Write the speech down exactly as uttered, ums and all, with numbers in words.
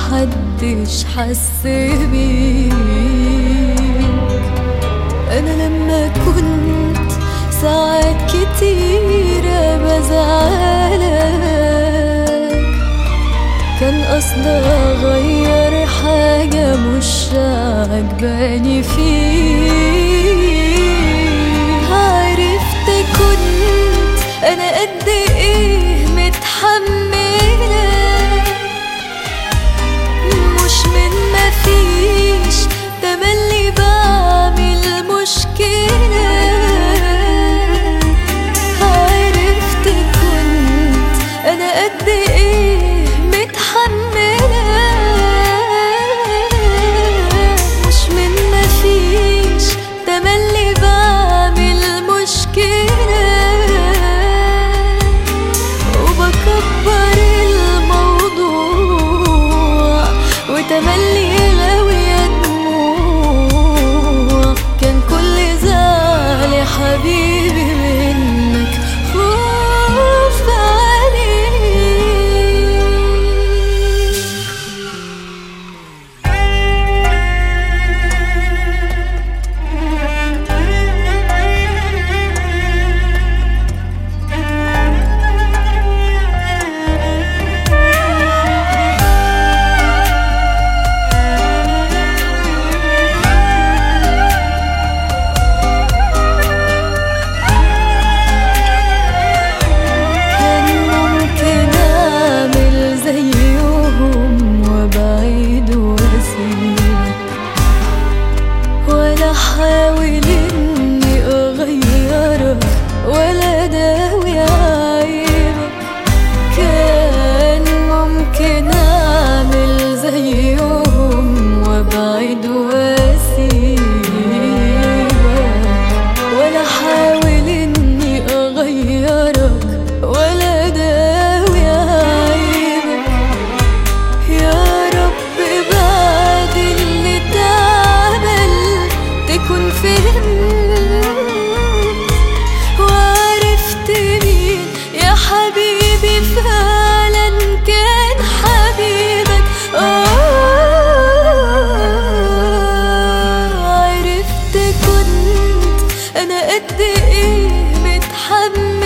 محدش حس بيك. أنا لما كنت ساعات كتيرة بزعلك كان قصدي أغير حاجة مش عجباني فيك. عرفت كنت أنا قد إيه متحملة، مش من مفيش تملي بعمل مشكلة. عرفت كنت أنا قد إيه متحملة، مش من مفيش تملي بعمل مشكلة. وبكبر الموضوع وتملي غاوية دموع. كان كل زعلي حبيبي منك خوف عليك. أحاول إني أغيرك ولا داوي عيبك. كان ممكن أعمل زيهم وأبعد وأسيبك، ولا أحاول إني أغيرك ولا داوي عيبك. يا رب بعد اللي اتعمل تكون فهمت وعرفت مين يا حبيبي فعلا كان حبيبك. آه عرفت كنت أنا قد إيه متحمل،